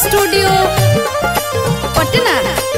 Studio Patna.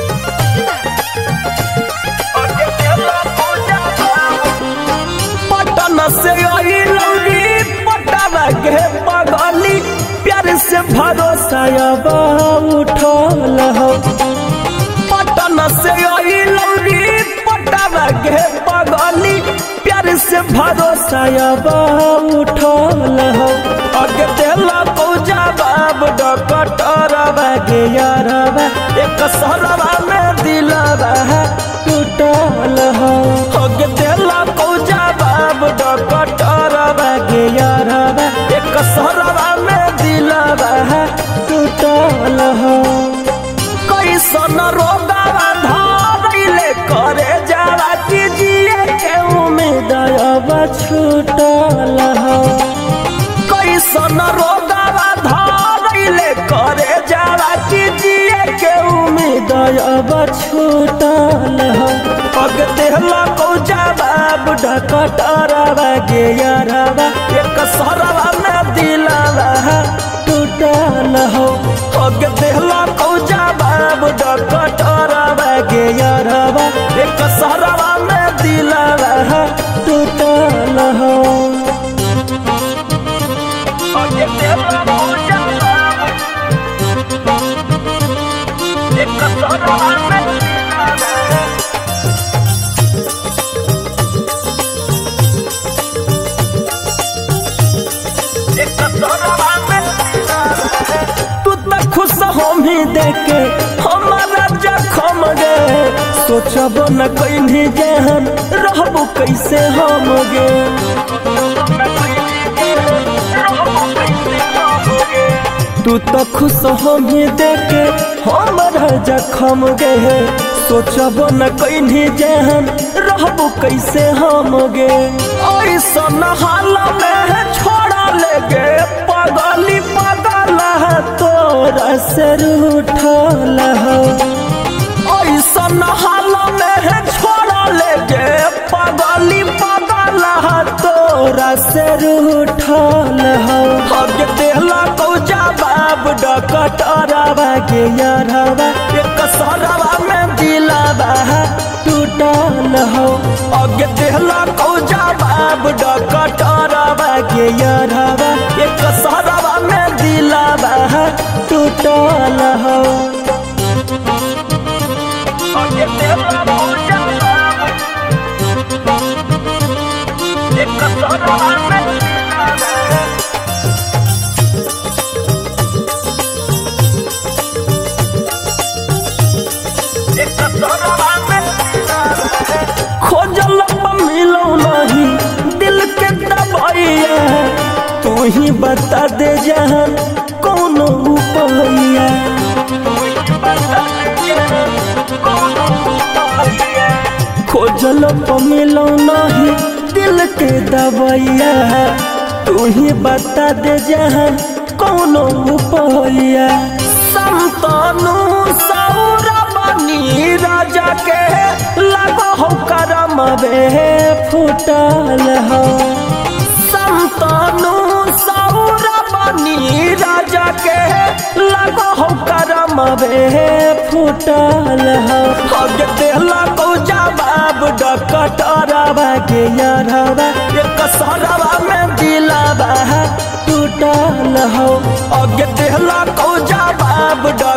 Patna से आई लौरी पटना के पगली प्यार से भरोसा उठल हो। पटना से आई लौरी पटना के पगली प्यार से भरोसा उठल हो। अगे देला को जवाब डकटरवा गे यारवा एक सरवा में दिलवा टूटल हो। अगे देला को जवाब डकटरवा गे यारवा एक सरवा में दिलवा टूटल हो। कैसन रोगवा धरैले करे जावा कि जिए के उम्मीद अब छूटल हो। कैसन रोगवा धरैले करे जावा कि जिए के उम्मीद अब छूटल हो। पग देहला को जवाब डकटरवा गे यारवा एक सरवा में दिलवा टूटल हो। पग देहला को जवाब डकटरवा गे यारवा एक सरवा में दिलवा टूटल हो। तू तो खुश होमी देखे हमारा जखम गे सोचब न कहीं जहन रहबो कैसे हम गे। तू तो खुश होमी देखे हमारा जखम गे सोचब न कहीं जहन रहबो कैसे हम गे। ऐसन हाल में छोड़ा ले गे पगली पगल तोरा से रूठल हो। ऐसन हाल में छोड़ा ले गे पगली पगल तोरा से रूठल हो। अगे देहला को जवाब डकटरवा गे यारवा एक सरवा में दिलवा टूटल हो। अगे देहला को जवाब डकटरवा गे यारवा एक सरवा में दिलवा टूटल हो। अगे देहला को जवाब एक सरवा में खोजल मिलो नहीं दिल के दबाइया तू ही बता दे जहन कौन उपाया। खोजल मिलो नहीं दिल के दबाइया तू ही बता दे जहन कौन उपाया। संतानु सौरवानी राजा के लगो हो करम बे फुटल हो। संतानु सौरवानी राजा के लगो हो करम बे फुटल हो। अगे देहला को जवाब डकटरवा गे यारवा एक सरवा में दिलवा टूटल हो। अगे देहला को जवाब